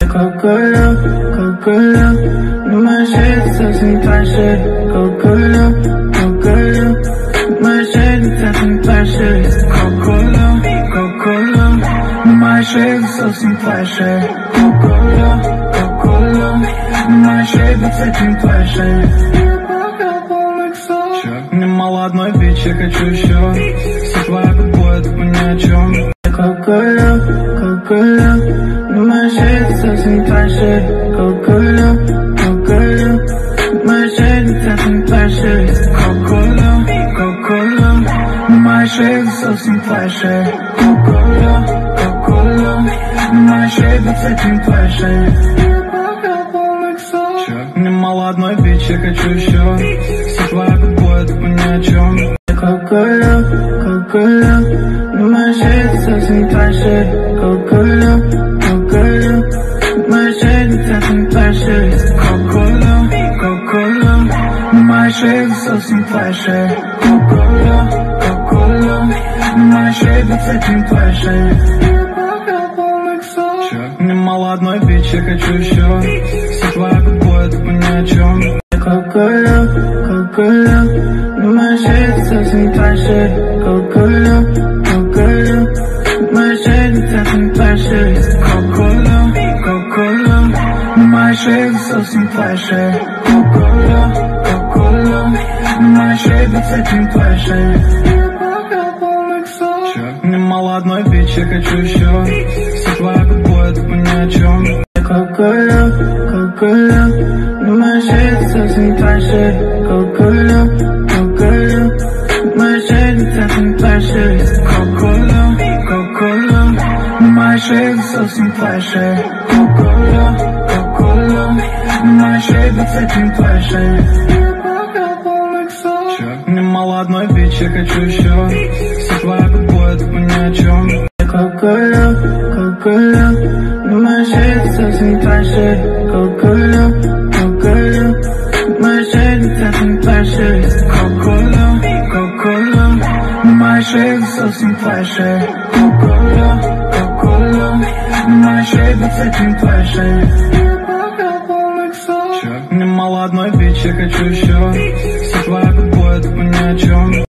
Кока-кола, но моя жизнь совсем твоя жизнь. Кока-кола, моя жизнь совсем твоя жизнь. Кока-кола, но моя жизнь совсем твоя жизнь. Кока-кола, моя жизнь совсем твоя жизнь. Мне мало одной бичи, я хочу еще. Все твоя какое, ты ни о чем. Кока-кола, но моя жизнь совсем твоя жизнь. Кока-кола, моя жизнь совсем твоя жизнь. Кока-кола, но моя жизнь совсем твоя жизнь. Кока-кола, моя жизнь совсем твоя жизнь. Мне мало одной бичи, я хочу еще. Все твоя какое, ты ни о чем. Кока-кола, но моя жизнь совсем твоя жизнь. Кока-кола, моя жизнь совсем твоя жизнь. Кока-кола, моя жизнь совсем твоя жизнь. Кока-кола, моя жизнь совсем твоя жизнь. Мне мало одной бичи, я хочу еще. Все твоя какое, ты ни о чем. Кока-кола, но моя жизнь совсем твоя жизнь. Кока-кола, моя жизнь совсем твоя жизнь. Кока-кола, моя жизнь совсем твоя жизнь. Кока-кола, моя жизнь совсем твоя жизнь. Мне мало одной бичи, я хочу еще. Все твоя какое, ты ни о чем. Кока-кола, но моя жизнь совсем твоя жизнь. Кока-кола, моя жизнь совсем твоя жизнь. Кока-кола, моя жизнь совсем твоя жизнь. Кока-кола, моя жизнь совсем твоя жизнь. Мне мало одной бичи, я хочу еще. Все твоя какое, ты ни о чем. Кока-кола, но моя жизнь совсем твоя жизнь. Кока-кола, моя жизнь совсем твоя жизнь. Кока-кола, моя жизнь совсем твоя жизнь. Кока-кола, моя жизнь совсем твоя жизнь. Мне мало одной бичи, я хочу еще.